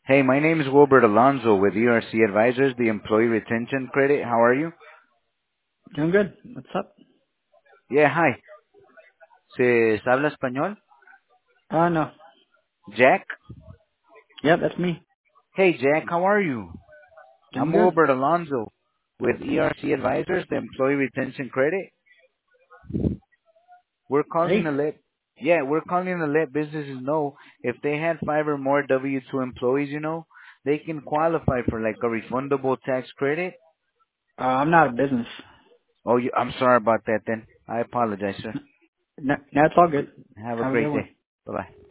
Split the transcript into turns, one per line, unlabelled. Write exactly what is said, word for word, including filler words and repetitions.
Hey, my name is Wilbert Alonzo with E R C Advisors, the Employee Retention Credit. How are you?
Doing good. What's up?
Yeah, hi. ¿Se habla español?
Uh, no.
Jack?
Yeah, that's me.
Hey, Jack, how are you?
Doing
I'm
good.
Wilbert Alonzo with E R C Advisors, the Employee Retention Credit. We're calling to
Hey.
let, yeah, we're calling to let businesses know if they had five or more W two employees, you know, they can qualify for like a refundable tax credit.
Uh, I'm not a business.
Oh, you, I'm sorry about that then. I apologize, sir.
No, that's all good.
Have a
Have a good
great
one.
day. Bye-bye.